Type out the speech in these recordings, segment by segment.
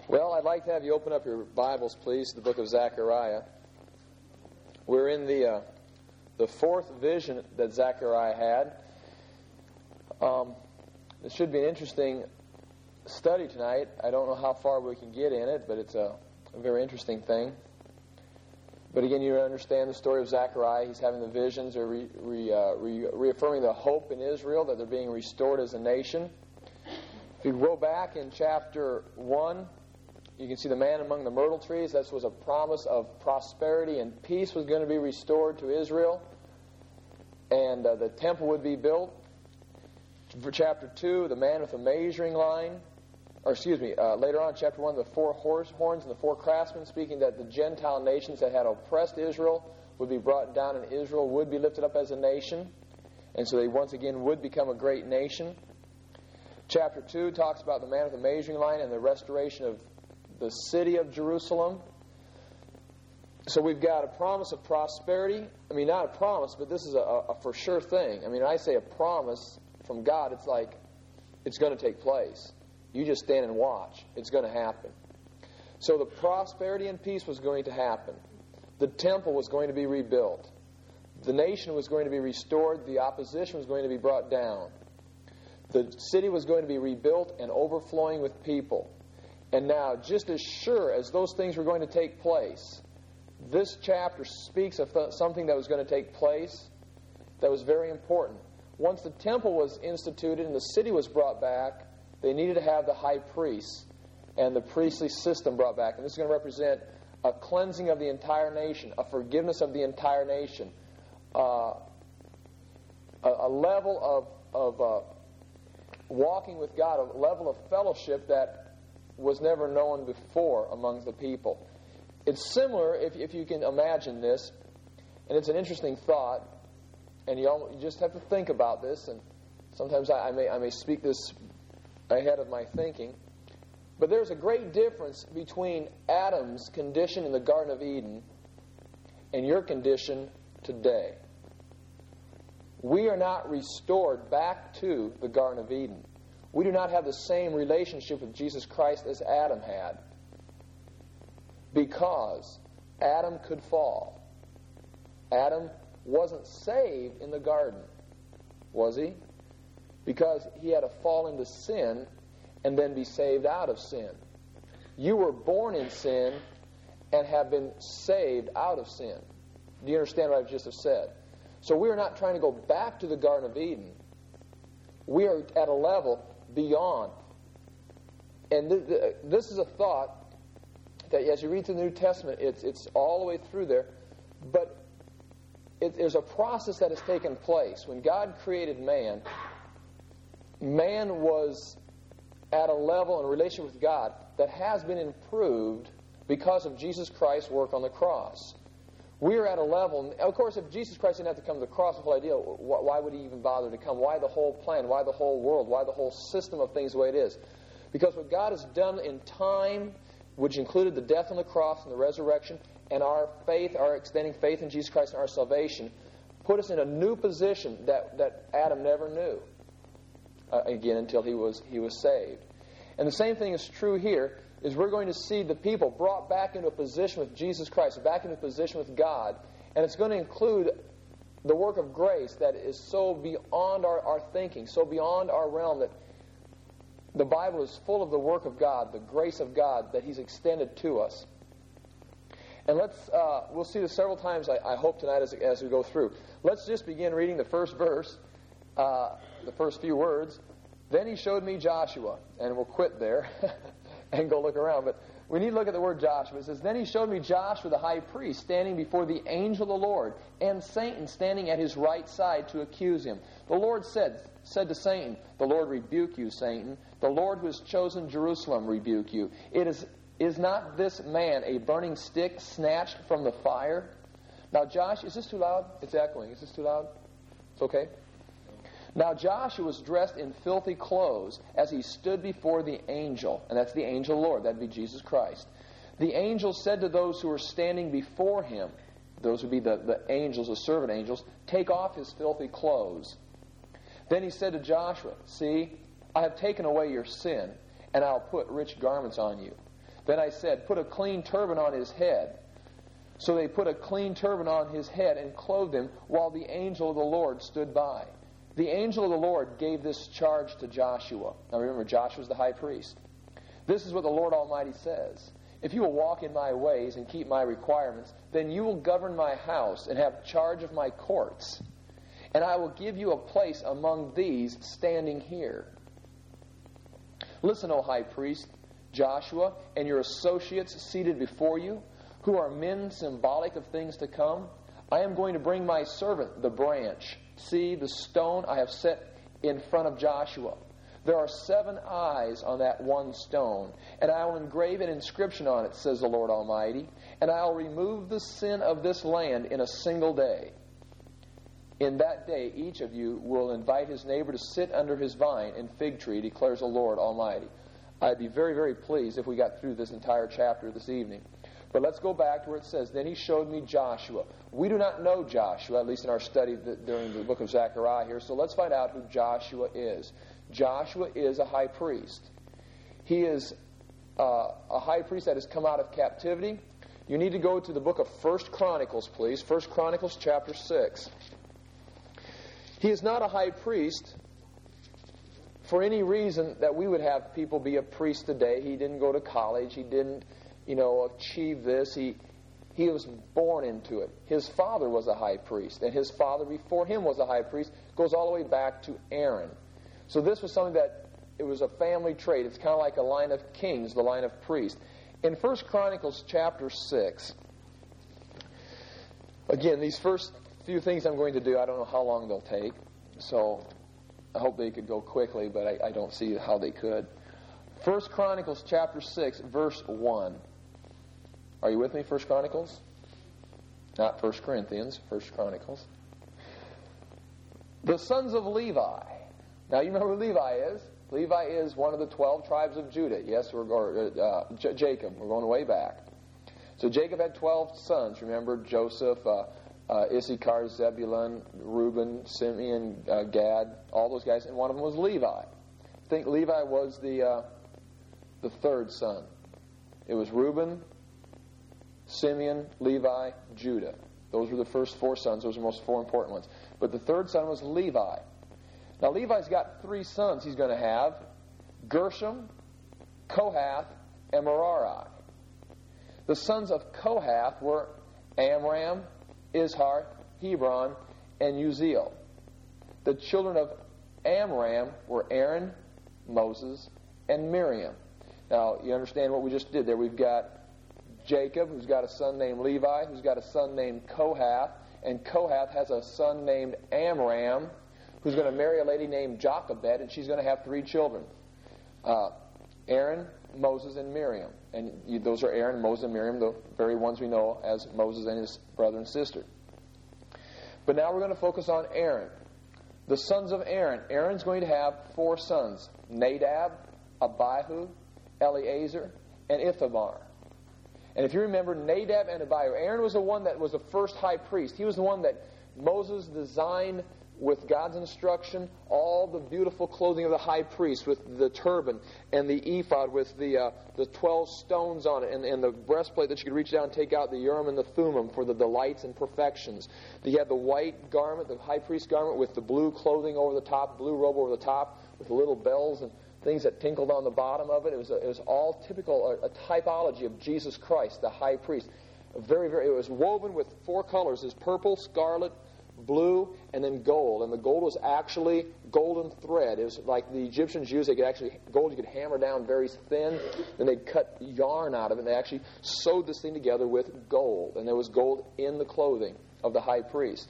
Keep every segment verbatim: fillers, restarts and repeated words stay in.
Well, I'd like to have you open up your Bibles, please, to the book of Zechariah. We're in the uh, the fourth vision that Zechariah had. Um, it should be an interesting study tonight. I don't know how far we can get in it, but it's a, a very interesting thing. But again, you understand the story of Zechariah. He's having the visions, or re, re, uh, re, reaffirming the hope in Israel that they're being restored as a nation. If you go back in chapter one, you can see the man among the myrtle trees. That was a promise of prosperity and peace was going to be restored to Israel. And uh, the temple would be built. For chapter two, the man with the measuring line. Or excuse me, uh, later on, chapter one, the four horse horns and the four craftsmen, speaking that the Gentile nations that had oppressed Israel would be brought down and Israel would be lifted up as a nation. And so they once again would become a great nation. Chapter two talks about the man with the measuring line and the restoration of the city of Jerusalem. So we've got a promise of prosperity. I mean, not a promise, but this is a, a for sure thing. I mean, when I say a promise from God, it's like it's going to take place. You just stand and watch. It's going to happen. So the prosperity and peace was going to happen. The temple was going to be rebuilt. The nation was going to be restored. The opposition was going to be brought down. The city was going to be rebuilt and overflowing with people. And now, just as sure as those things were going to take place, this chapter speaks of th- something that was going to take place that was very important. Once the temple was instituted and the city was brought back, they needed to have the high priests and the priestly system brought back. And this is going to represent a cleansing of the entire nation, a forgiveness of the entire nation, uh, a, a level of, of uh, walking with God, a level of fellowship that was never known before among the people. It's similar, if, if you can imagine this, and it's an interesting thought, and you, all, you just have to think about this, and sometimes I, I may I may speak this ahead of my thinking, but there's a great difference between Adam's condition in the Garden of Eden and your condition today. We are not restored back to the Garden of Eden. We do not have the same relationship with Jesus Christ as Adam had, because Adam could fall. Adam wasn't saved in the garden, was he? Because he had to fall into sin and then be saved out of sin. You were born in sin and have been saved out of sin. Do you understand what I've just have said? So we are not trying to go back to the Garden of Eden. We are at a level beyond. And th- th- this is a thought that as you read through the New Testament, it's it's all the way through there. But it, there's a process that has taken place. When God created man, man was at a level in relation with God that has been improved because of Jesus Christ's work on the cross. We are at a level, of course, if Jesus Christ didn't have to come to the cross, the whole idea, why would he even bother to come? Why the whole plan? Why the whole world? Why the whole system of things the way it is? Because what God has done in time, which included the death on the cross and the resurrection, and our faith, our extending faith in Jesus Christ and our salvation, put us in a new position that, that Adam never knew, uh, again, until he was he was saved. And the same thing is true here, is we're going to see the people brought back into a position with Jesus Christ, back into a position with God, and it's going to include the work of grace that is so beyond our, our thinking, so beyond our realm, that the Bible is full of the work of God, the grace of God that He's extended to us. And let's, uh, we'll see this several times, I, I hope, tonight as, as we go through. Let's just begin reading the first verse, uh, the first few words. Then he showed me Joshua, and we'll quit there and go look around. But we need to look at the word Joshua. It says, Then he showed me Joshua the high priest standing before the angel of the Lord, and Satan standing at his right side to accuse him. The Lord said, said to Satan, The Lord rebuke you, Satan. The Lord who has chosen Jerusalem rebuke you. It is, is not this man a burning stick snatched from the fire? Now Josh, is this too loud? It's echoing. Is this too loud? It's okay? Now Joshua was dressed in filthy clothes as he stood before the angel. And that's the angel of the Lord. That would be Jesus Christ. The angel said to those who were standing before him, those would be the, the angels, the servant angels, take off his filthy clothes. Then he said to Joshua, See, I have taken away your sin, and I'll put rich garments on you. Then I said, put a clean turban on his head. So they put a clean turban on his head and clothed him, while the angel of the Lord stood by. The angel of the Lord gave this charge to Joshua. Now remember, Joshua's the high priest. This is what the Lord Almighty says. If you will walk in my ways and keep my requirements, then you will govern my house and have charge of my courts. And I will give you a place among these standing here. Listen, O high priest, Joshua, and your associates seated before you, who are men symbolic of things to come. I am going to bring my servant, the branch. See the stone I have set in front of Joshua. There are seven eyes on that one stone, and I will engrave an inscription on it, says the Lord Almighty, and I will remove the sin of this land in a single day. In that day, each of you will invite his neighbor to sit under his vine and fig tree, declares the Lord Almighty. I'd be very, very pleased if we got through this entire chapter this evening. But let's go back to where it says, then he showed me Joshua. We do not know Joshua, at least in our study during the book of Zechariah here, so let's find out who Joshua is. Joshua is a high priest. He is uh, a high priest that has come out of captivity. You need to go to the book of First Chronicles, please. First Chronicles chapter six. He is not a high priest for any reason that we would have people be a priest today. He didn't go to college. He didn't, you know, achieve this. He he was born into it. His father was a high priest, and his father before him was a high priest. Goes all the way back to Aaron. So this was something that, it was a family trait. It's kind of like a line of kings, the line of priests. In First Chronicles chapter six, again, these first few things I'm going to do, I don't know how long they'll take. So I hope they could go quickly, but I, I don't see how they could. First Chronicles chapter six, verse one. Are you with me, First Chronicles? Not First Corinthians, First Chronicles. The sons of Levi. Now, you remember who Levi is. Levi is one of the twelve tribes of Judah. Yes, we're going, uh, J- Jacob. We're going way back. So Jacob had twelve sons. Remember, Joseph, uh, uh, Issachar, Zebulun, Reuben, Simeon, uh, Gad, all those guys. And one of them was Levi. I think Levi was the, uh, the third son. It was Reuben, Simeon, Levi, Judah. Those were the first four sons. Those were the most four important ones. But the third son was Levi. Now, Levi's got three sons he's going to have: Gershom, Kohath, and Merari. The sons of Kohath were Amram, Izhar, Hebron, and Uzziel. The children of Amram were Aaron, Moses, and Miriam. Now, you understand what we just did there. We've got Jacob, who's got a son named Levi, who's got a son named Kohath, and Kohath has a son named Amram, who's going to marry a lady named Jochebed, and she's going to have three children. Uh, Aaron, Moses, and Miriam. And you, those are Aaron, Moses, and Miriam, the very ones we know as Moses and his brother and sister. But now we're going to focus on Aaron. The sons of Aaron. Aaron's going to have four sons: Nadab, Abihu, Eleazar, and Ithamar. And if you remember, Nadab and Abihu, Aaron was the one that was the first high priest. He was the one that Moses designed with God's instruction, all the beautiful clothing of the high priest, with the turban and the ephod with the uh, the twelve stones on it, and, and the breastplate that you could reach down and take out the Urim and the Thummim for the delights and perfections. He had the white garment, the high priest garment, with the blue clothing over the top, blue robe over the top, with the little bells and things that tinkled on the bottom of it. It was a, it was all typical, a, a typology of Jesus Christ, the high priest. Very, very. It was woven with four colors: is purple, scarlet, blue, and then gold. And the gold was actually golden thread. It was like the Egyptians used. They could actually, gold you could hammer down very thin. Then they'd cut yarn out of it. And they actually sewed this thing together with gold. And there was gold in the clothing of the high priest.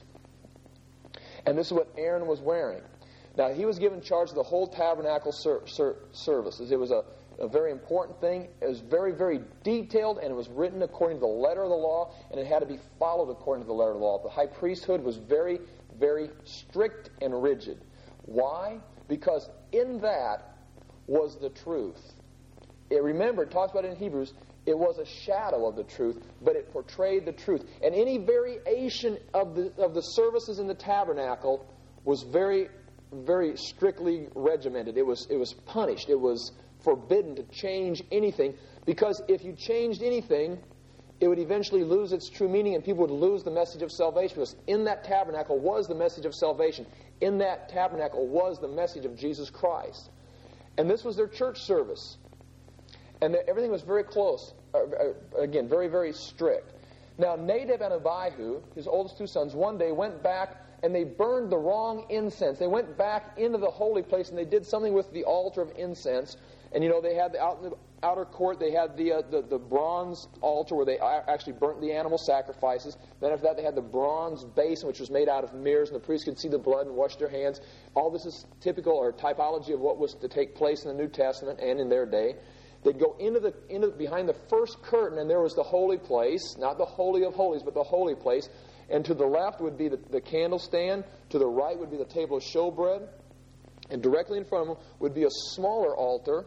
And this is what Aaron was wearing. Now, he was given charge of the whole tabernacle ser- ser- services. It was a, a very important thing. It was very, very detailed, and it was written according to the letter of the law, and it had to be followed according to the letter of the law. The high priesthood was very, very strict and rigid. Why? Because in that was the truth. It, remember, it talks about it in Hebrews, it was a shadow of the truth, but it portrayed the truth. And any variation of the of the services in the tabernacle was very, very strictly regimented. It was it was punished. It was forbidden to change anything Because if you changed anything, it would eventually lose its true meaning and people would lose the message of salvation. Because in that tabernacle was the message of salvation. In that tabernacle was the message of Jesus Christ. And this was their church service. And the, everything was very close. Uh, uh, again, very, very strict. Now, Nadab and Abihu, his oldest two sons, one day went back and they burned the wrong incense. They went back into the holy place and they did something with the altar of incense. And, you know, they had the, out in the outer court, they had the, uh, the the bronze altar where they actually burnt the animal sacrifices. Then after that, they had the bronze basin, which was made out of mirrors, and the priests could see the blood and wash their hands. All this is typical or typology of what was to take place in the New Testament and in their day. They'd go into the into behind the first curtain, and there was the holy place, not the Holy of Holies, but the holy place. And to the left would be the, the candle stand. To the right would be the table of showbread. And directly in front of them would be a smaller altar.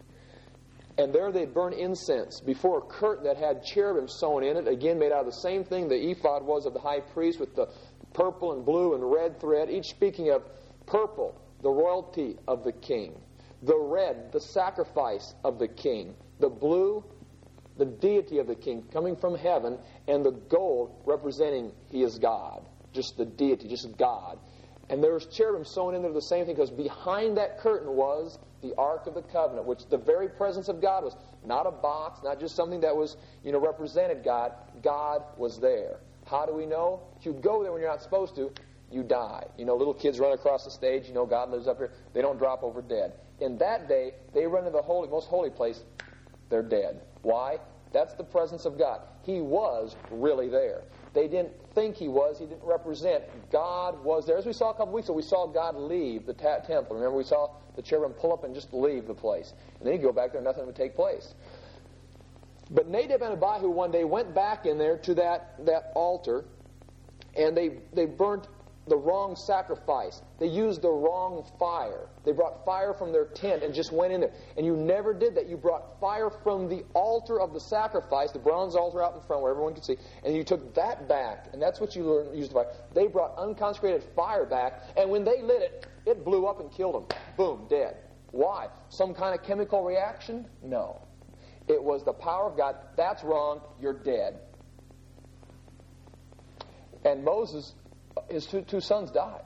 And there they'd burn incense before a curtain that had cherubim sewn in it, again made out of the same thing the ephod was of the high priest, with the purple and blue and red thread, each speaking of purple, the royalty of the king, the red, the sacrifice of the king, the blue, the deity of the king coming from heaven, and the gold representing he is God, just the deity, just God. And there was cherubim sewn in there the same thing, because behind that curtain was the Ark of the Covenant, which the very presence of God was. Not a box, not just something that was, you know, represented God. God was there. How do we know? If you go there when you're not supposed to, you die. You know, little kids run across the stage, you know, God lives up here. They don't drop over dead. In that day, they run into the holy, most holy place, they're dead. Why? That's the presence of God. He was really there. They didn't think he was. He didn't represent. God was there. As we saw a couple weeks ago, we saw God leave the ta- temple. Remember, we saw the cherubim pull up and just leave the place. And then he'd go back there and nothing would take place. But Nadab and Abihu one day went back in there to that, that altar, and they, they burnt the wrong sacrifice. They used the wrong fire. They brought fire from their tent and just went in there. And you never did that. You brought fire from the altar of the sacrifice, the bronze altar out in front where everyone could see, and you took that back, and that's what you learned, used the fire. They brought unconsecrated fire back, and when they lit it, it blew up and killed them. Boom, dead. Why? Some kind of chemical reaction? No. It was the power of God. That's wrong. You're dead. And Moses, his two, two sons died.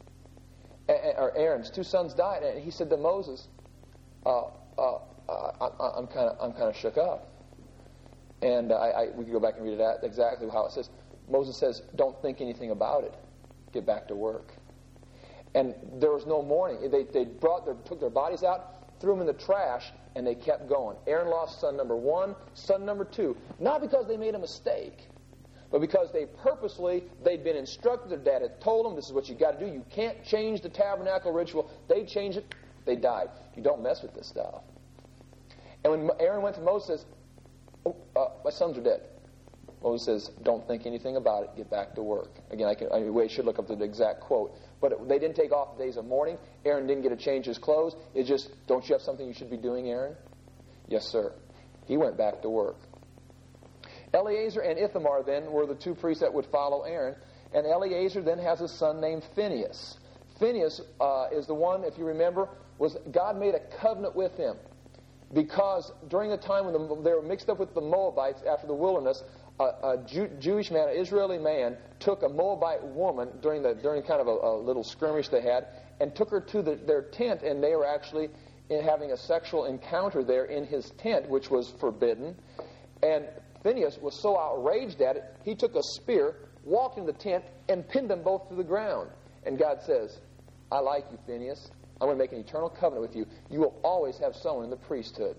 Or Aaron's two sons died, and he said to Moses, uh, uh, uh, "I'm kind of, I'm kind of shook up." And I, I, we could go back and read it out exactly how it says. Moses says, "Don't think anything about it. Get back to work." And there was no mourning. They, they brought their, took their bodies out, threw them in the trash, and they kept going. Aaron lost son number one, son number two, not because they made a mistake, but because they purposely, they'd been instructed, their dad had told them, this is what you got to do. You can't change the tabernacle ritual. They changed it, they died. You don't mess with this stuff. And when Aaron went to Moses, oh, uh, my sons are dead. Moses says, don't think anything about it, get back to work. Again, I, can, I mean, we should look up the exact quote. But it, they didn't take off the days of mourning. Aaron didn't get to change his clothes. It's just, don't you have something you should be doing, Aaron? Yes, sir. He went back to work. Eleazar and Ithamar then were the two priests that would follow Aaron. And Eleazar then has a son named Phinehas. Phinehas uh, is the one, if you remember, was God made a covenant with him. Because during the time when the, they were mixed up with the Moabites after the wilderness, a, a Jew, Jewish man, an Israeli man, took a Moabite woman during the during kind of a, a little skirmish they had, and took her to the, their tent, and they were actually in having a sexual encounter there in his tent, which was forbidden. And Phinehas was so outraged at it, he took a spear, walked in the tent, and pinned them both to the ground. And God says, I like you, Phinehas. I'm going to make an eternal covenant with you. You will always have someone in the priesthood.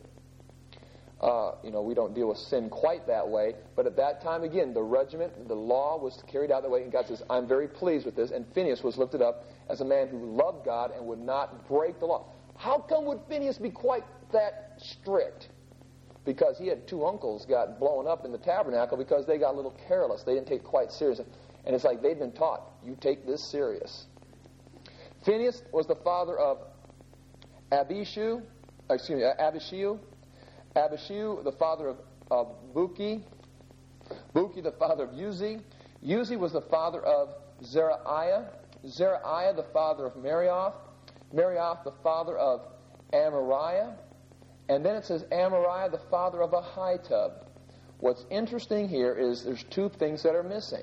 Uh, you know, we don't deal with sin quite that way, but at that time, again, the regiment, the law was carried out that way, and God says, I'm very pleased with this. And Phinehas was lifted up as a man who loved God and would not break the law. How come would Phinehas be quite that strict? Because he had two uncles got blown up in the tabernacle because they got a little careless. They didn't take it quite serious. And it's like they'd been taught, you take this serious. Phinehas was the father of Abishu, excuse me, Abishu, Abishu, the father of, of Buki, Buki, the father of Uzi. Uzi was the father of Zerahiah, Zerahiah, the father of Marioth, Marioth, the father of Amariah, And then it says Amariah, the father of Ahitub. What's interesting here is there's two things that are missing.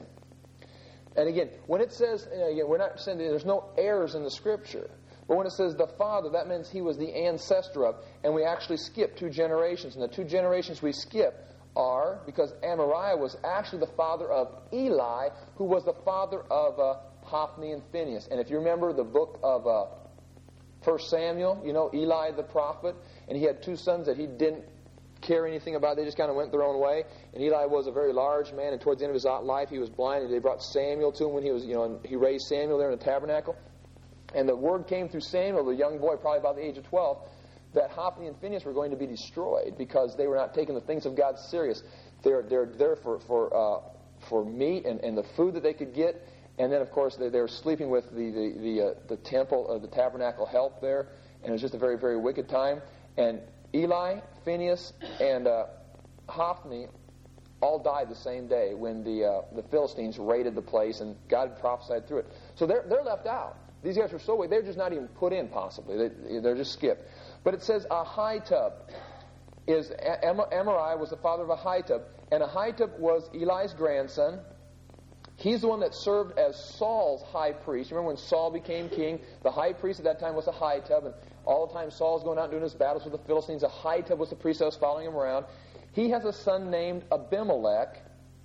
And again, when it says, you know, again, we're not saying that there's no errors in the Scripture. But when it says the father, that means he was the ancestor of. And we actually skip two generations. And the two generations we skip are, because Amariah was actually the father of Eli, who was the father of uh, Hophni and Phinehas. And if you remember the book of uh, First Samuel, you know, Eli the prophet, and he had two sons that he didn't care anything about. They just kind of went their own way. And Eli was a very large man, and towards the end of his life he was blind, and they brought Samuel to him when he was, you know, and he raised Samuel there in the tabernacle. And the word came through Samuel, the young boy, probably about the age of twelve, that Hophni and Phinehas were going to be destroyed because they were not taking the things of God serious. They're they're there for for uh, for meat and, and the food that they could get, and then of course they they're sleeping with the the the, uh, the temple of the tabernacle help there, and it was just a very very wicked time. And Eli, Phinehas, and uh, Hophni all died the same day when the uh, the Philistines raided the place, and God prophesied through it. So they're they're left out. These guys are so weak, they're just not even put in, possibly. They, they're just skipped. But it says Ahitub is, Am- Amariah was the father of Ahitub, and Ahitub was Eli's grandson. He's the one that served as Saul's high priest. Remember when Saul became king, the high priest at that time was Ahitub, and all the time Saul's going out and doing his battles with the Philistines, Ahitub was the priest that was following him around. He has a son named Abimelech.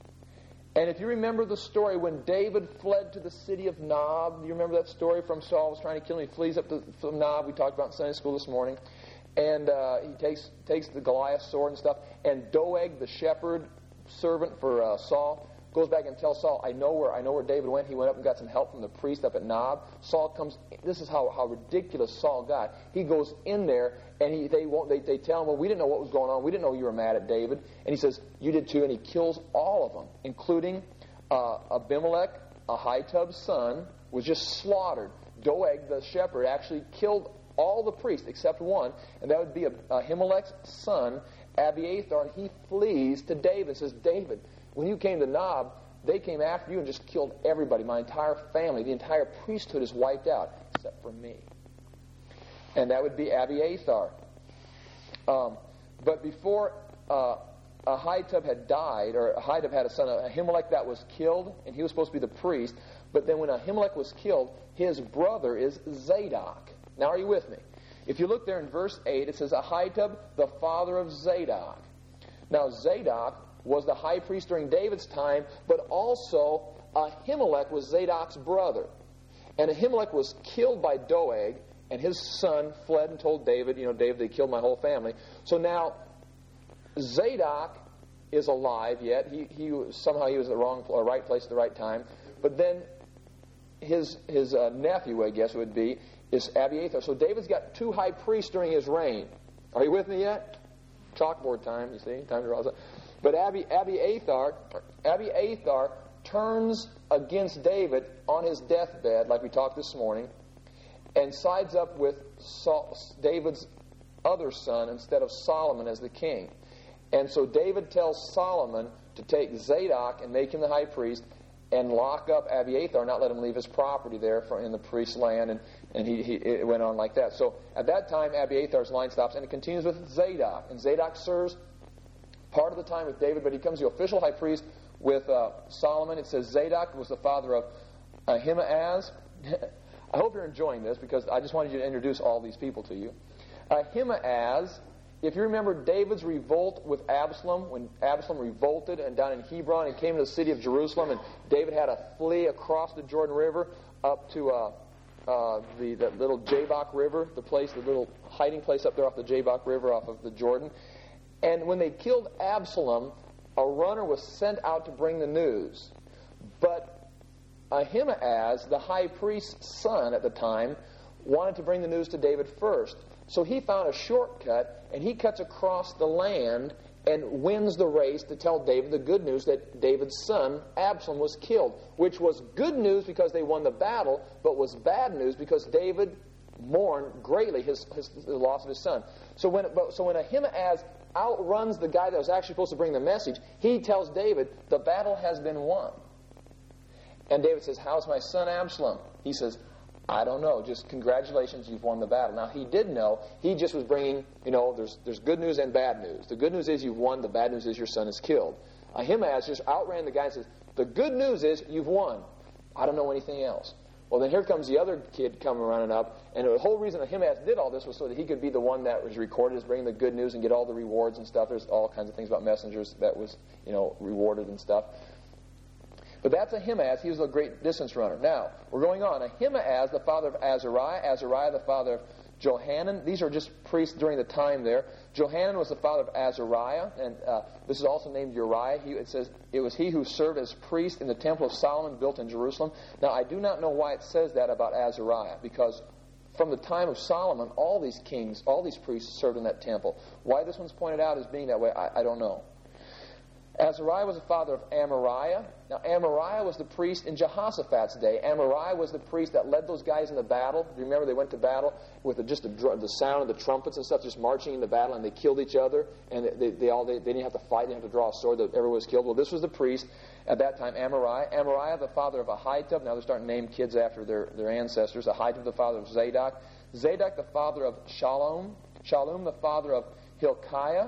And if you remember the story when David fled to the city of Nob, you remember that story from Saul was trying to kill him. He flees up to from Nob. We talked about in Sunday school this morning. And uh, he takes takes the Goliath sword and stuff. And Doeg, the shepherd servant for uh, Saul, goes back and tells Saul, I know where I know where David went. He went up and got some help from the priest up at Nob. Saul comes. This is how, how ridiculous Saul got. He goes in there and he they won't they, they tell him, well, we didn't know what was going on. We didn't know you were mad at David. And he says, you did too. And he kills all of them, including uh, Abimelech, Ahitub's son, was just slaughtered. Doeg, the shepherd, actually killed all the priests except one, and that would be Ahimelech's son, Abiathar, and he flees to David and says, David, when you came to Nob, they came after you and just killed everybody. My entire family, the entire priesthood is wiped out, except for me. And that would be Abiathar. Um, but before uh, Ahitub had died, or Ahitub had a son, Ahimelech, that was killed, and he was supposed to be the priest. But then when Ahimelech was killed, his brother is Zadok. Now, are you with me? If you look there in verse eight, it says, Ahitub, the father of Zadok. Now, Zadok was the high priest during David's time, but also Ahimelech was Zadok's brother. And Ahimelech was killed by Doeg, and his son fled and told David, you know, David, they killed my whole family. So now, Zadok is alive yet. He, he somehow he was at the wrong, or right place at the right time. But then his his uh, nephew, I guess would be, is Abiathar. So David's got two high priests during his reign. Are you with me yet? Chalkboard time, you see? Time to draw. But Abi, Abiathar, Abiathar turns against David on his deathbed, like we talked this morning, and sides up with Saul, David's other son instead of Solomon as the king. And so David tells Solomon to take Zadok and make him the high priest and lock up Abiathar, not let him leave his property there for, in the priest's land, and, and he, he it went on like that. So at that time, Abiathar's line stops, and it continues with Zadok. And Zadok serves part of the time with David, but he becomes the official high priest with uh, Solomon. It says Zadok was the father of Ahimaaz. I hope you're enjoying this, because I just wanted you to introduce all these people to you. Ahimaaz, if you remember David's revolt with Absalom, when Absalom revolted and down in Hebron and came to the city of Jerusalem, and David had to flee across the Jordan River up to uh, uh, the, the little Jabbok River, the place, the little hiding place up there off the Jabbok River off of the Jordan. And when they killed Absalom, a runner was sent out to bring the news. But Ahimaaz, the high priest's son at the time, wanted to bring the news to David first. So he found a shortcut, and he cuts across the land and wins the race to tell David the good news that David's son, Absalom, was killed, which was good news because they won the battle, but was bad news because David mourned greatly his, his, the loss of his son. So when, so when Ahimaaz outruns the guy that was actually supposed to bring the message, he tells David, the battle has been won. And David says, how's my son Absalom? He says, I don't know. Just congratulations, you've won the battle. Now, he did know. He just was bringing, you know, there's there's good news and bad news. The good news is you've won. The bad news is your son is killed. Ahimaaz just outran the guy and says, the good news is you've won. I don't know anything else. Well, then here comes the other kid coming running up, and the whole reason Ahimaaz did all this was so that he could be the one that was recorded as bringing the good news and get all the rewards and stuff. There's all kinds of things about messengers that was, you know, rewarded and stuff. But that's Ahimaaz. He was a great distance runner. Now, we're going on. Ahimaaz, the father of Azariah. Azariah, the father of Johanan. These are just priests during the time there. Johanan was the father of Azariah, and uh, this is also named Uriah. He, it says it was he who served as priest in the temple of Solomon built in Jerusalem. Now, I do not know why it says that about Azariah, because from the time of Solomon, all these kings, all these priests served in that temple. Why this one's pointed out as being that way, I, I don't know. Azariah was the father of Amariah. Now, Amariah was the priest in Jehoshaphat's day. Amariah was the priest that led those guys in the battle. Do you remember they went to battle with the, just the, the sound of the trumpets and stuff, just marching into battle, and they killed each other, and they, they, all, they, they didn't have to fight, they didn't have to draw a sword, everyone was killed. Well, this was the priest at that time, Amariah. Amariah, the father of Ahitub. Now they're starting to name kids after their, their ancestors. Ahitub, the father of Zadok. Zadok, the father of Shalom. Shalom, the father of Hilkiah.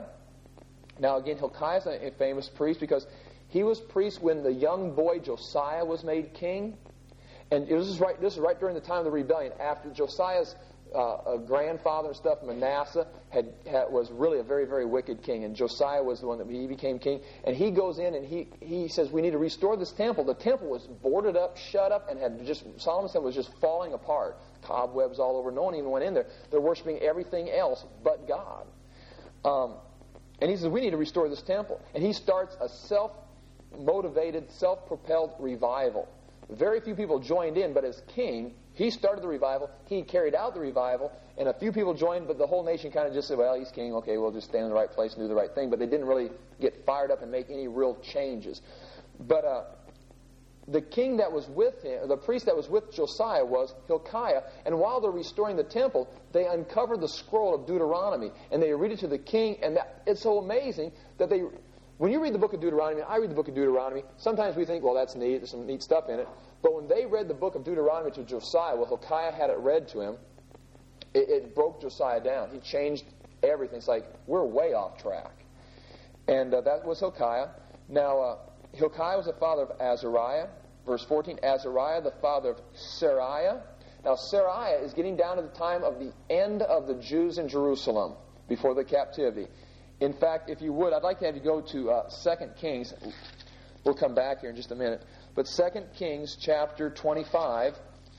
Now, again, Hilkiah is a famous priest because he was priest when the young boy Josiah was made king. And this is right, this is right during the time of the rebellion. After Josiah's uh, grandfather and stuff, Manasseh, had, had was really a very, very wicked king. And Josiah was the one that he became king. And he goes in and he, he says, we need to restore this temple. The temple was boarded up, shut up, and had just, Solomon said, was just falling apart. Cobwebs all over. No one even went in there. They're worshiping everything else but God. Um... And he says, we need to restore this temple. And he starts a self-motivated, self-propelled revival. Very few people joined in, but as king, he started the revival. He carried out the revival, and a few people joined, but the whole nation kind of just said, well, he's king, okay, we'll just stand in the right place and do the right thing. But they didn't really get fired up and make any real changes. But uh, the king that was with him, the priest that was with Josiah was Hilkiah, and while they're restoring the temple, they uncovered the scroll of Deuteronomy, and they read it to the king, and that, it's so amazing that they, when you read the book of Deuteronomy, and I read the book of Deuteronomy, sometimes we think, well, that's neat, there's some neat stuff in it, but when they read the book of Deuteronomy to Josiah, well, Hilkiah had it read to him, it, it broke Josiah down. He changed everything. It's like, we're way off track. And uh, that was Hilkiah. Now, uh, Hilkiah was the father of Azariah. Verse fourteen, Azariah, the father of Seraiah. Now, Seraiah is getting down to the time of the end of the Jews in Jerusalem before the captivity. In fact, if you would, I'd like to have you go to uh, Second Kings. We'll come back here in just a minute. But Second Kings chapter twenty-five.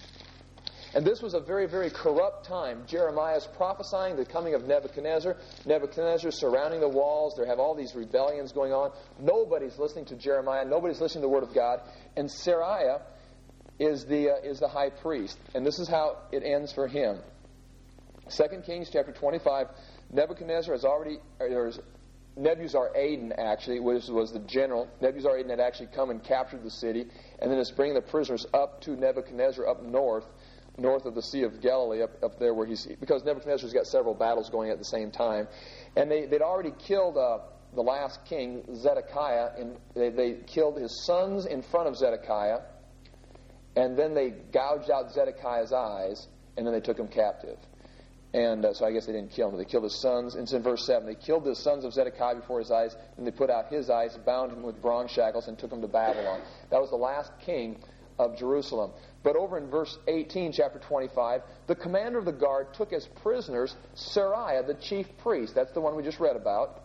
And this was a very, very corrupt time. Jeremiah is prophesying the coming of Nebuchadnezzar. Nebuchadnezzar surrounding the walls. They have all these rebellions going on. Nobody's listening to Jeremiah. Nobody's listening to the Word of God. And Seraiah is the uh, is the high priest. And this is how it ends for him. Second Kings chapter twenty-five. Nebuchadnezzar has already... There's Nebuzaradan, actually, was, was the general. Nebuzaradan had actually come and captured the city. And then is bringing the prisoners up to Nebuchadnezzar up north. North of the Sea of Galilee, up, up there where he's... Because Nebuchadnezzar's got several battles going at the same time. And they, they'd already killed uh, the last king, Zedekiah. And they, they killed his sons in front of Zedekiah. And then they gouged out Zedekiah's eyes. And then they took him captive. And uh, so I guess they didn't kill him. They killed his sons. It's in verse seven. They killed the sons of Zedekiah before his eyes. And they put out his eyes, bound him with bronze shackles, and took him to Babylon. That was the last king of Jerusalem. But over in verse eighteen, chapter twenty-five, the commander of the guard took as prisoners Seraiah, the chief priest. That's the one we just read about.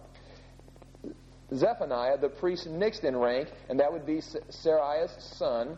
Zephaniah, the priest next in rank, and that would be Seraiah's son.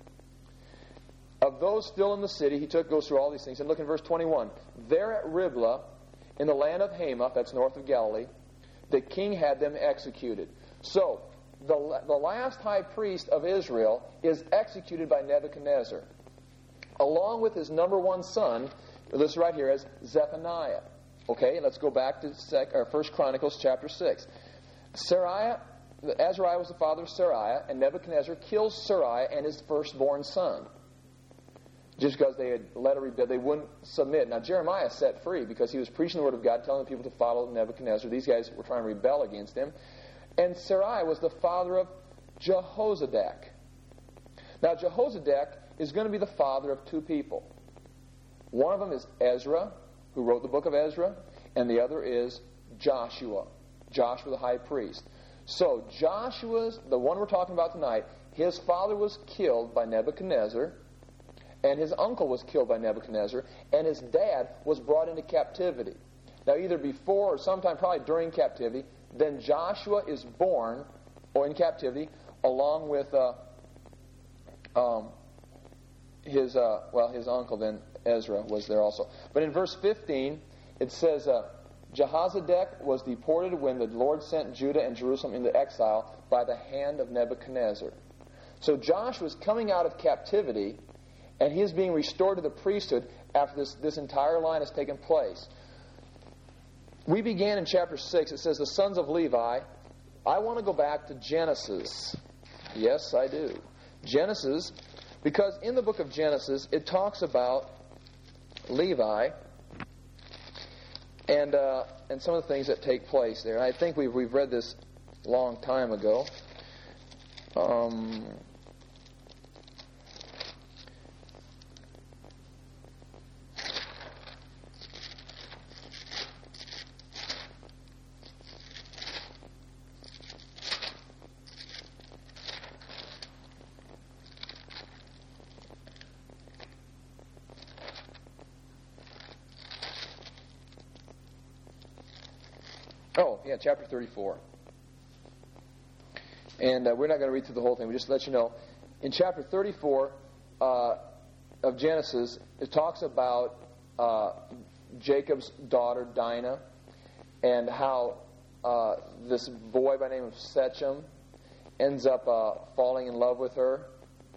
Of those still in the city, he took goes through all these things. And look in verse twenty-one. There at Riblah, in the land of Hamath, that's north of Galilee, the king had them executed. So, the, the last high priest of Israel is executed by Nebuchadnezzar, along with his number one son, this right here as Zephaniah. Okay, let's go back to sec, or First Chronicles chapter six. Seraiah, Azariah was the father of Seraiah, and Nebuchadnezzar kills Seraiah and his firstborn son. Just because they had led a rebellion, they wouldn't submit. Now, Jeremiah set free because he was preaching the word of God, telling the people to follow Nebuchadnezzar. These guys were trying to rebel against him. And Seraiah was the father of Jehozadak. Now, Jehozadak is going to be the father of two people. One of them is Ezra, who wrote the book of Ezra, and the other is Joshua, Joshua the high priest. So Joshua's, the one we're talking about tonight, his father was killed by Nebuchadnezzar, and his uncle was killed by Nebuchadnezzar, and his dad was brought into captivity. Now, either before or sometime probably during captivity, then Joshua is born, or in captivity, along with uh, um, his, uh, well, his uncle, then Ezra was there also. But in verse fifteen, it says, uh, Jehozadak was deported when the Lord sent Judah and Jerusalem into exile by the hand of Nebuchadnezzar. So Joshua is coming out of captivity, and he is being restored to the priesthood after this, this entire line has taken place. We began in chapter six. It says, the sons of Levi. I want to go back to Genesis. Yes, I do. Genesis, because in the book of Genesis, it talks about Levi and uh, and some of the things that take place there. And I think we've, we've read this a long time ago. Um... Oh, yeah, chapter thirty-four. And uh, we're not going to read through the whole thing. We just let you know. In chapter thirty-four uh, of Genesis, it talks about uh, Jacob's daughter, Dinah, and how uh, this boy by the name of Shechem ends up uh, falling in love with her.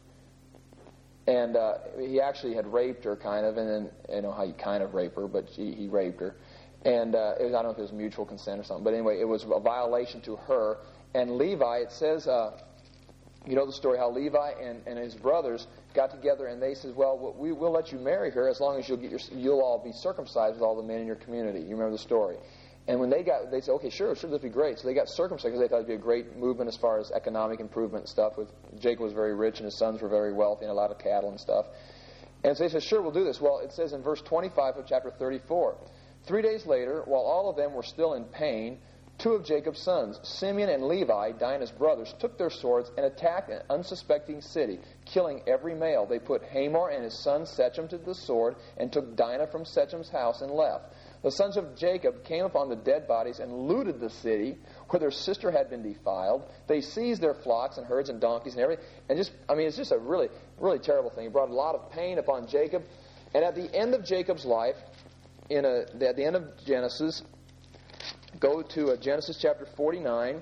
And uh, he actually had raped her, kind of, and then, I don't know how you kind of rape her, but he, he raped her. And uh, it was, I don't know if it was mutual consent or something, but anyway, it was a violation to her. And Levi, it says, uh, you know the story, how Levi and, and his brothers got together and they said, well, we, we'll let you marry her as long as you'll get your, you'll all be circumcised with all the men in your community. You remember the story. And when they got, they said, okay, sure, sure, that'd be great. So they got circumcised because they thought it'd be a great movement as far as economic improvement and stuff. With Jacob was very rich and his sons were very wealthy and a lot of cattle and stuff. And so they said, sure, we'll do this. Well, it says in verse twenty-five of chapter thirty-four, three days later, while all of them were still in pain, two of Jacob's sons, Simeon and Levi, Dinah's brothers, took their swords and attacked an unsuspecting city, killing every male. They put Hamor and his son Shechem to the sword and took Dinah from Shechem's house and left. The sons of Jacob came upon the dead bodies and looted the city where their sister had been defiled. They seized their flocks and herds and donkeys and everything. And just, I mean, it's just a really, really terrible thing. It brought a lot of pain upon Jacob. And at the end of Jacob's life, in a, at the end of Genesis, go to uh, Genesis chapter forty-nine.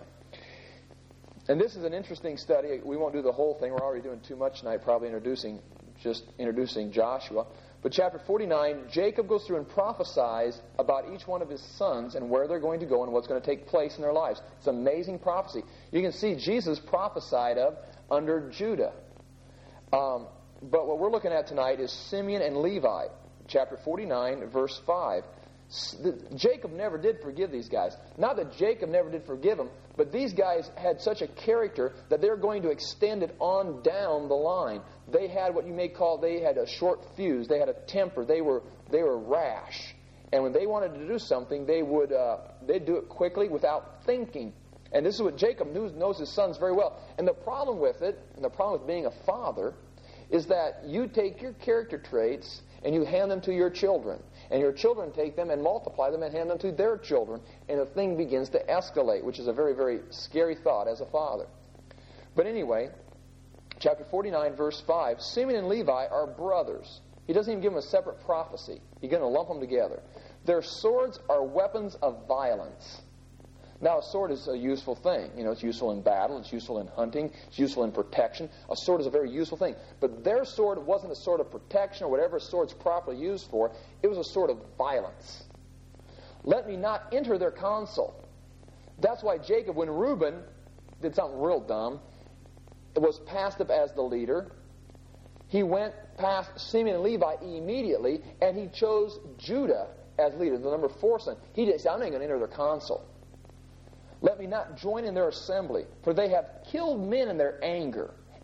And this is an interesting study. We won't do the whole thing. We're already doing too much tonight, probably introducing, just introducing Joshua. But chapter forty-nine, Jacob goes through and prophesies about each one of his sons and where they're going to go and what's going to take place in their lives. It's an amazing prophecy. You can see Jesus prophesied of under Judah. Um, but what we're looking at tonight is Simeon and Levi. Chapter forty-nine, verse five. Jacob never did forgive these guys. Not that Jacob never did forgive them, but these guys had such a character that they're going to extend it on down the line. They had what you may call, they had a short fuse. They had a temper. They were they were rash. And when they wanted to do something, they would uh, they'd do it quickly without thinking. And this is what Jacob knows, knows his sons very well. And the problem with it, and the problem with being a father, is that you take your character traits and you hand them to your children. And your children take them and multiply them and hand them to their children. And the thing begins to escalate, which is a very, very scary thought as a father. But anyway, chapter forty-nine, verse five, Simeon and Levi are brothers. He doesn't even give them a separate prophecy. He's going to lump them together. Their swords are weapons of violence. Now, a sword is a useful thing. You know, it's useful in battle. It's useful in hunting. It's useful in protection. A sword is a very useful thing. But their sword wasn't a sword of protection or whatever a sword's properly used for. It was a sword of violence. Let me not enter their counsel. That's why Jacob, when Reuben did something real dumb, was passed up as the leader, he went past Simeon and Levi immediately, and he chose Judah as leader, the number four son. He didn't say, I'm not going to enter their counsel. Let me not join in their assembly, for they have killed men in their anger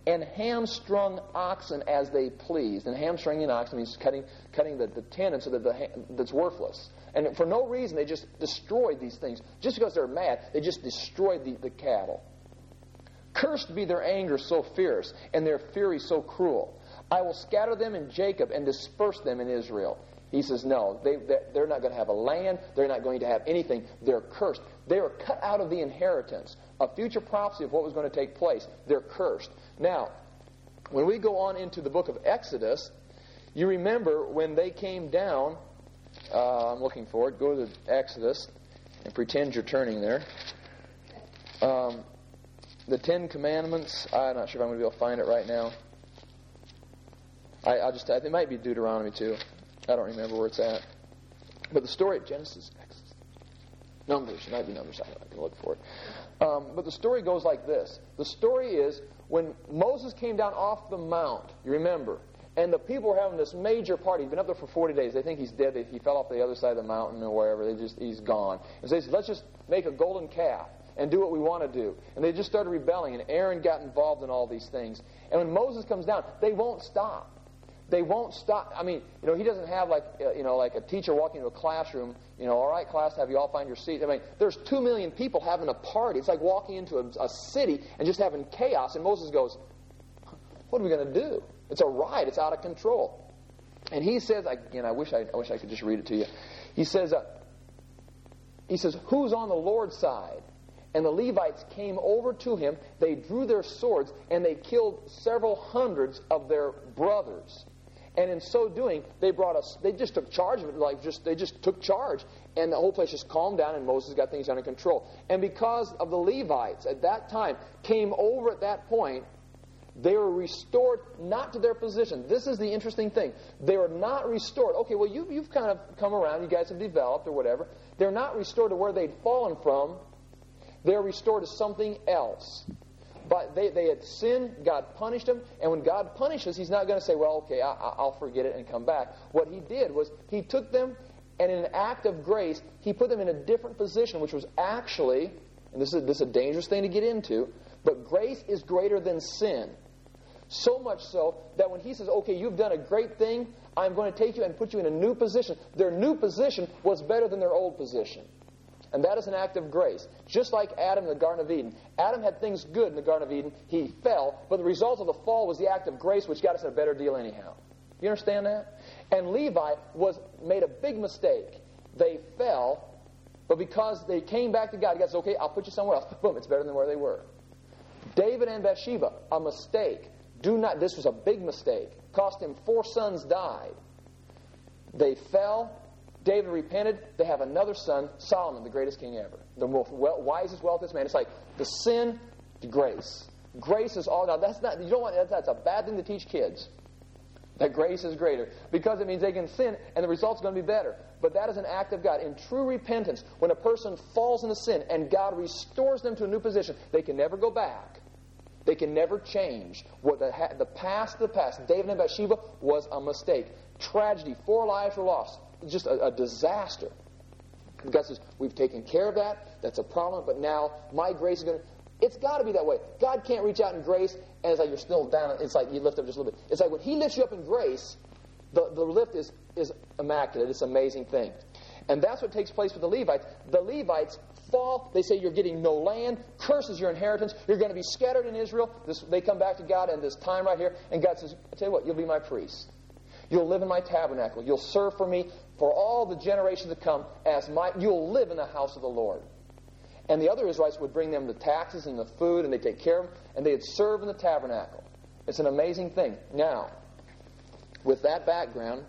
and hamstrung oxen as they pleased. And hamstringing an oxen means cutting cutting the, the tendon so that the, that's worthless. And for no reason, they just destroyed these things. Just because they're mad, they just destroyed the, the cattle. Cursed be their anger so fierce, and their fury so cruel. I will scatter them in Jacob and disperse them in Israel. He says, no, they, they're not going to have a land. They're not going to have anything. They're cursed. They are cut out of the inheritance. A future prophecy of what was going to take place. They're cursed. Now, when we go on into the book of Exodus, you remember when they came down, uh, I'm looking for it, go to Exodus and pretend you're turning there. Um, the Ten Commandments, I'm not sure if I'm going to be able to find it right now. I, I'll just, it might be Deuteronomy too. I don't remember where it's at. But the story of Genesis, Exodus, Numbers, it might be Numbers, I can look for it. Um, but the story goes like this. The story is when Moses came down off the mount, you remember, and the people were having this major party. He'd been up there for forty days. They think he's dead. He fell off the other side of the mountain or wherever. They just He's gone. And so they said, let's just make a golden calf and do what we want to do. And they just started rebelling, and Aaron got involved in all these things. And when Moses comes down, they won't stop. They won't stop. I mean, you know, he doesn't have like, uh, you know, like a teacher walking into a classroom, you know, all right, class, have you all find your seat. I mean, there's two million people having a party. It's like walking into a, a city and just having chaos. And Moses goes, what are we going to do? It's a riot. It's out of control. And he says, again, I wish I, I wish I could just read it to you. He says, uh, he says, who's on the Lord's side? And the Levites came over to him. They drew their swords and they killed several hundreds of their brothers. And in so doing, they brought us. They just took charge of it, like just they just took charge, and the whole place just calmed down, and Moses got things under control. And because of the Levites at that time came over at that point, they were restored not to their position. This is the interesting thing. They were not restored. Okay, well you you've kind of come around. You guys have developed or whatever. They're not restored to where they'd fallen from. They're restored to something else. But they, they had sinned, God punished them, and when God punishes, He's not going to say, well, okay, I, I'll forget it and come back. What He did was He took them, and in an act of grace, He put them in a different position, which was actually, and this is, this is a dangerous thing to get into, but grace is greater than sin. So much so that when He says, okay, you've done a great thing, I'm going to take you and put you in a new position. Their new position was better than their old position. And that is an act of grace. Just like Adam in the Garden of Eden. Adam had things good in the Garden of Eden. He fell. But the result of the fall was the act of grace, which got us in a better deal anyhow. You understand that? And Levi was made a big mistake. They fell. But because they came back to God, God said, okay, I'll put you somewhere else. Boom, it's better than where they were. David and Bathsheba, a mistake. Do not. This was a big mistake. Cost him four sons died. They fell. David repented. They have another son, Solomon, the greatest king ever. The most well, wisest, wealthiest man. It's like the sin to grace. Grace is all. Now, that's not, you don't want, that's a bad thing to teach kids. That grace is greater. Because it means they can sin and the result's going to be better. But that is an act of God. In true repentance, when a person falls into sin and God restores them to a new position, they can never go back. They can never change. What the, the past, the past. David and Bathsheba was a mistake. Tragedy. Four lives were lost. Just a, a disaster. God says, we've taken care of that. That's a problem. But now my grace is going to... It's got to be that way. God can't reach out in grace and it's like you're still down. It's like you lift up just a little bit. It's like when He lifts you up in grace, the, the lift is, is immaculate. It's an amazing thing. And that's what takes place with the Levites. The Levites fall. They say you're getting no land. Curse is your inheritance. You're going to be scattered in Israel. This, they come back to God in this time right here. And God says, I tell you what, you'll be my priest. You'll live in my tabernacle. You'll serve for me for all the generations to come as my... You'll live in the house of the Lord. And the other Israelites would bring them the taxes and the food, and they'd take care of them, and they'd serve in the tabernacle. It's an amazing thing. Now, with that background,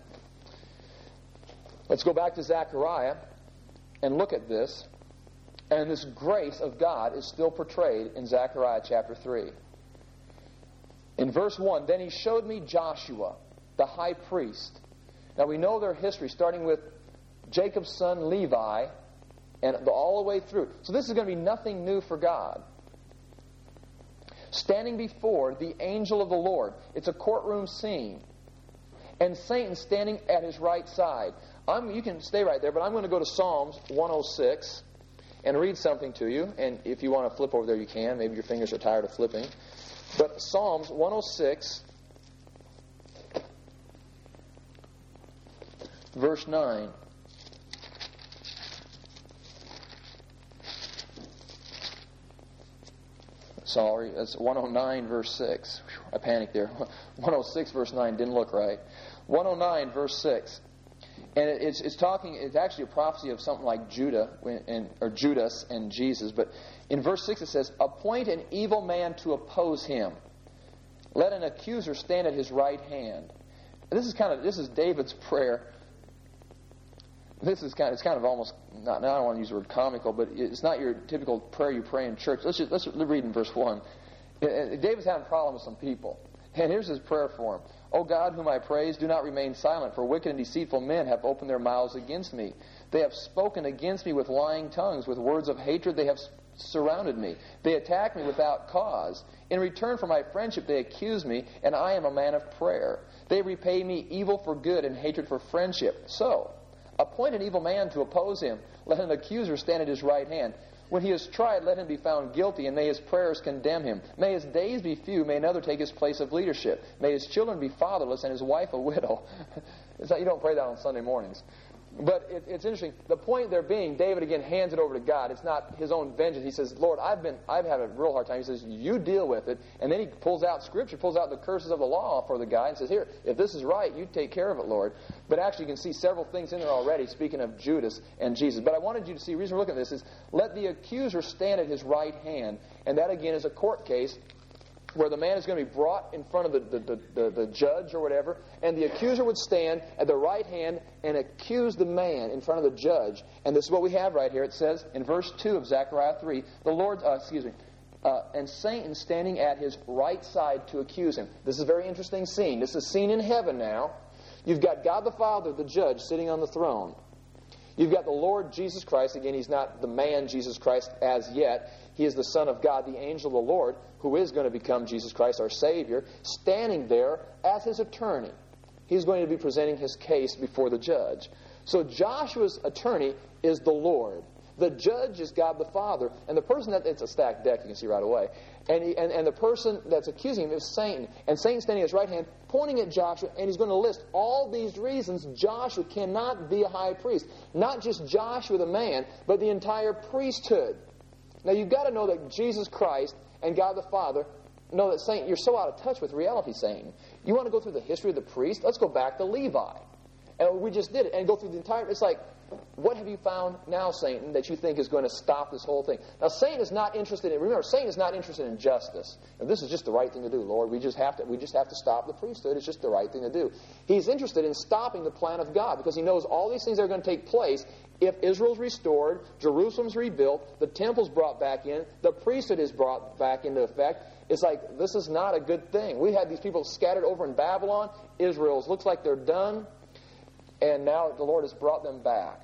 let's go back to Zechariah and look at this. And this grace of God is still portrayed in Zechariah chapter three. In verse one, then He showed me Joshua, the high priest. Now we know their history, starting with Jacob's son Levi, and all the way through. So this is going to be nothing new for God. Standing before the angel of the Lord. It's a courtroom scene. And Satan standing at his right side. I'm, you can stay right there, but I'm going to go to Psalms one oh six and read something to you. And if you want to flip over there, you can. Maybe your fingers are tired of flipping. But Psalms one oh six, verse nine. Sorry, that's one oh nine, verse six. Whew, I panicked there. one oh six, verse nine didn't look right. one oh nine, verse six. And it's, it's talking, it's actually a prophecy of something like Judah, and, or Judas and Jesus. But in verse six it says, appoint an evil man to oppose him. Let an accuser stand at his right hand. And this is kind of, this is David's prayer. This is kind of, it's kind of almost, not, now I don't want to use the word comical, but it's not your typical prayer you pray in church. Let's just, let's read in verse one. David's having a problem with some people. And here's his prayer for him. O God, whom I praise, do not remain silent, for wicked and deceitful men have opened their mouths against me. They have spoken against me with lying tongues. With words of hatred they have surrounded me. They attack me without cause. In return for my friendship they accuse me, and I am a man of prayer. They repay me evil for good and hatred for friendship. So, appoint an evil man to oppose him. Let an accuser stand at his right hand. When he is tried, let him be found guilty, and may his prayers condemn him. May his days be few, may another take his place of leadership. May his children be fatherless, and his wife a widow. It's not, you don't pray that on Sunday mornings. But it, it's interesting. The point there being, David again hands it over to God. It's not his own vengeance. He says, Lord, I've been, I've had a real hard time. He says, you deal with it. And then he pulls out Scripture, pulls out the curses of the law for the guy and says, here, if this is right, you take care of it, Lord. But actually you can see several things in there already, speaking of Judas and Jesus. But I wanted you to see, the reason we're looking at this is, let the accuser stand at his right hand. And that again is a court case where the man is going to be brought in front of the, the, the, the judge or whatever, and the accuser would stand at the right hand and accuse the man in front of the judge. And this is what we have right here. It says in verse two of Zechariah three, the Lord, uh, excuse me, uh, and Satan standing at his right side to accuse him. This is a very interesting scene. This is seen in heaven now. You've got God the Father, the judge, sitting on the throne. You've got the Lord Jesus Christ. Again, he's not the man Jesus Christ as yet. He is the Son of God, the angel of the Lord, who is going to become Jesus Christ, our Savior, standing there as his attorney. He's going to be presenting his case before the judge. So Joshua's attorney is the Lord. The judge is God the Father. And the person that, it's a stacked deck, you can see right away. And, he, and, and the person that's accusing him is Satan. And Satan's standing at his right hand, pointing at Joshua, and he's going to list all these reasons Joshua cannot be a high priest. Not just Joshua the man, but the entire priesthood. Now you've got to know that Jesus Christ and God the Father know that Satan, you're so out of touch with reality, Satan. You want to go through the history of the priest? Let's go back to Levi. And we just did it. And go through the entire, it's like, what have you found now, Satan, that you think is going to stop this whole thing? Now, Satan is not interested in, remember, Satan is not interested in justice. And this is just the right thing to do, Lord. We just have to, we just have to stop the priesthood. It's just the right thing to do. He's interested in stopping the plan of God because he knows all these things are going to take place if Israel's restored, Jerusalem's rebuilt, the temple's brought back in, the priesthood is brought back into effect. It's like, this is not a good thing. We had these people scattered over in Babylon. Israel's looks like they're done. And now the Lord has brought them back.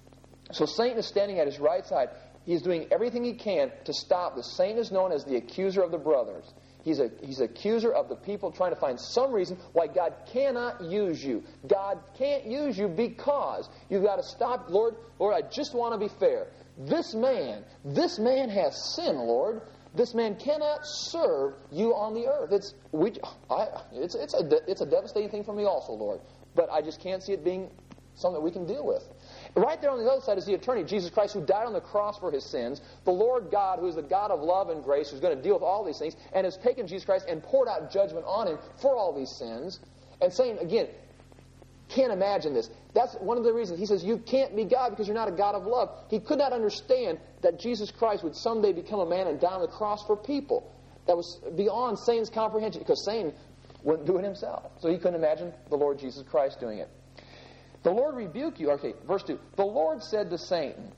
So Satan is standing at his right side. He's doing everything he can to stop this. Satan is known as the accuser of the brothers. He's a he's an accuser of the people, trying to find some reason why God cannot use you. God can't use you because you've got to stop. Lord, Lord, I just want to be fair. This man, this man has sin, Lord. This man cannot serve you on the earth. It's we, I, it's it's a it's a devastating thing for me also, Lord. But I just can't see it being something that we can deal with. Right there on the other side is the attorney, Jesus Christ, who died on the cross for his sins. The Lord God, who is the God of love and grace, who's going to deal with all these things, and has taken Jesus Christ and poured out judgment on him for all these sins. And saying, again, can't imagine this. That's one of the reasons. He says, you can't be God because you're not a God of love. He could not understand that Jesus Christ would someday become a man and die on the cross for people. That was beyond Satan's comprehension, because Satan wouldn't do it himself. So he couldn't imagine the Lord Jesus Christ doing it. The Lord rebuke you. Okay, verse two. The Lord said to Satan,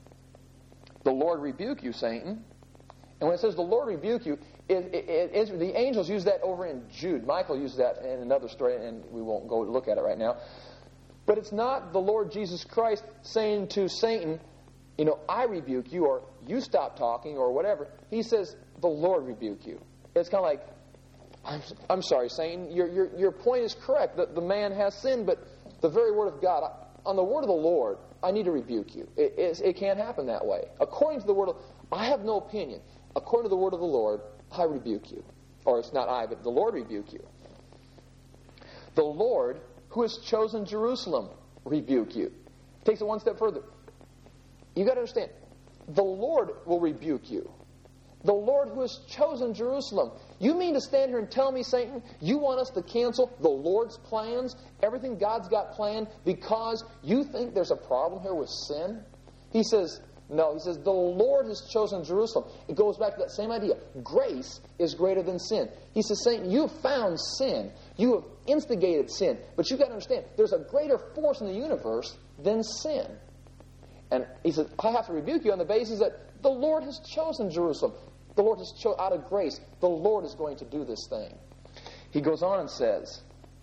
the Lord rebuke you, Satan. And when it says the Lord rebuke you, it, it, it, it, the angels use that over in Jude. Michael used that in another story, and we won't go look at it right now. But it's not the Lord Jesus Christ saying to Satan, you know, I rebuke you, or you stop talking, or whatever. He says, the Lord rebuke you. It's kind of like, I'm, I'm sorry, Satan, your, your, your point is correct. The, the man has sinned, but the very word of God, on the word of the Lord, I need to rebuke you. It, it, it can't happen that way. According to the word of, I have no opinion. According to the word of the Lord, I rebuke you. or it's not I, but the Lord rebuke you. The Lord who has chosen Jerusalem rebuke you. Takes it one step further. You got to understand, the Lord will rebuke you. The Lord who has chosen Jerusalem. You mean to stand here and tell me, Satan, you want us to cancel the Lord's plans, everything God's got planned, because you think there's a problem here with sin? He says, no. He says, the Lord has chosen Jerusalem. It goes back to that same idea. Grace is greater than sin. He says, Satan, you have found sin. You have instigated sin. But you've got to understand, there's a greater force in the universe than sin. And he says, I have to rebuke you on the basis that the Lord has chosen Jerusalem. The Lord has chosen, out of grace, the Lord is going to do this thing. He goes on and says,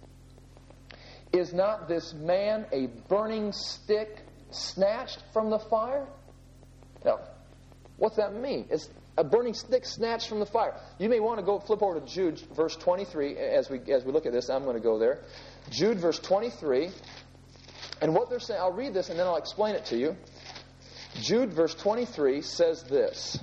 is not this man a burning stick snatched from the fire? Now, what's that mean? It's a burning stick snatched from the fire. You may want to go flip over to Jude, verse twenty-three, as we as we look at this. I'm going to go there. Jude, verse twenty-three. And what they're saying, I'll read this and then I'll explain it to you. Jude, verse twenty-three, says this.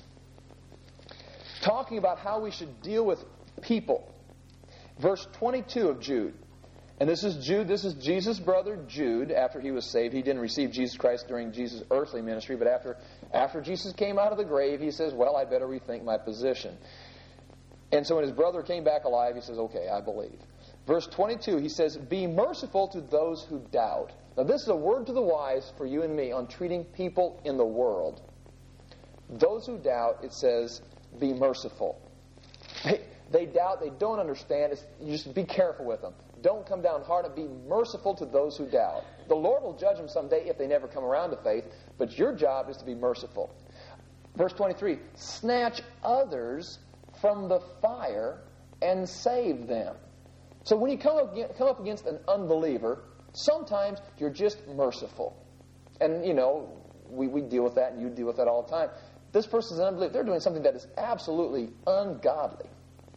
Talking about how we should deal with people. Verse twenty-two of Jude. And this is Jude, this is Jesus' brother Jude, after he was saved. He didn't receive Jesus Christ during Jesus' earthly ministry, but after, after Jesus came out of the grave, he says, well, I better rethink my position. And so when his brother came back alive, he says, okay, I believe. Verse twenty-two, he says, be merciful to those who doubt. Now this is a word to the wise for you and me on treating people in the world. Those who doubt, it says, be merciful. They, they doubt, they don't understand. It's, you just be careful with them. Don't come down hard and be merciful to those who doubt. The Lord will judge them someday if they never come around to faith, but your job is to be merciful. Verse twenty-three, snatch others from the fire and save them. So when you come up, come up against an unbeliever, sometimes you're just merciful. And, you know, we, we deal with that and you deal with that all the time. This person's an unbeliever. They're doing something that is absolutely ungodly.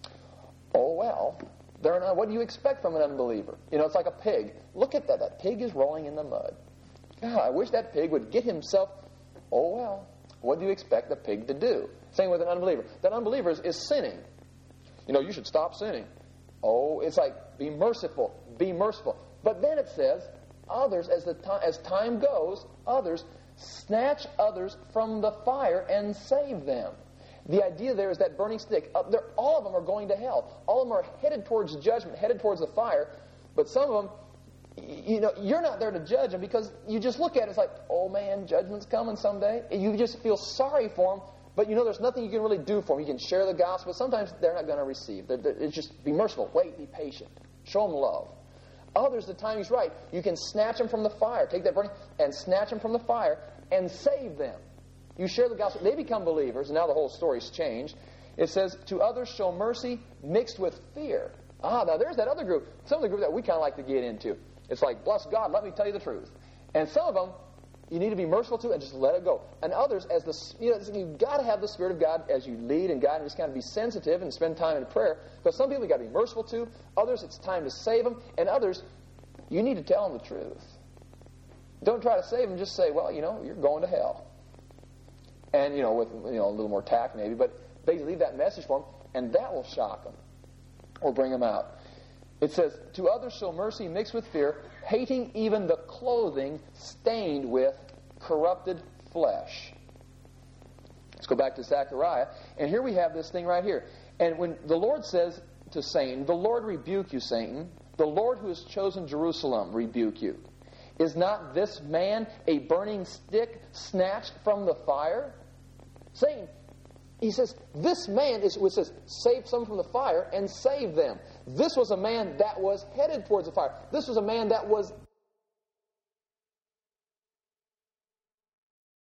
Oh, well, they're not, what do you expect from an unbeliever? You know, it's like a pig. Look at that. That pig is rolling in the mud. God, I wish that pig would get himself. Oh, well, what do you expect the pig to do? Same with an unbeliever. That unbeliever is, is sinning. You know, you should stop sinning. Oh, it's like, be merciful. Be merciful. But then it says, others, as the time, as time goes, others, snatch others from the fire and save them. The idea there is that burning stick. Uh, all of them are going to hell. All of them are headed towards judgment, headed towards the fire. But some of them, you know, you're not there to judge them because you just look at it, it's like, oh man, judgment's coming someday. And you just feel sorry for them. But you know, there's nothing you can really do for them. You can share the gospel. Sometimes they're not going to receive. They're, they're, it's just be merciful. Wait, be patient. Show them love. Others, the time is right. You can snatch them from the fire. Take that burning and snatch them from the fire and save them. You share the gospel. They become believers, and now the whole story's changed. It says, to others show mercy mixed with fear. Ah, now there's that other group. Some of the group that we kind of like to get into. It's like, bless God, let me tell you the truth. And some of them, you need to be merciful to and just let it go. And others, as the you know, you've got to have the Spirit of God as you lead and guide, and just kind of be sensitive and spend time in prayer. Because some people you've got to be merciful to. Others, it's time to save them. And others, you need to tell them the truth. Don't try to save them. Just say, well, you know, you're going to hell. And, you know, with you know a little more tact maybe, but basically leave that message for them, and that will shock them or bring them out. It says, to others show mercy mixed with fear, hating even the clothing stained with corrupted flesh. Let's go back to Zechariah, and here we have this thing right here. And when the Lord says to Satan, the Lord rebuke you, Satan, the Lord who has chosen Jerusalem rebuke you. Is not this man a burning stick snatched from the fire? Satan, he says, this man is, it says, save some from the fire and save them. This was a man that was headed towards the fire. This was a man that was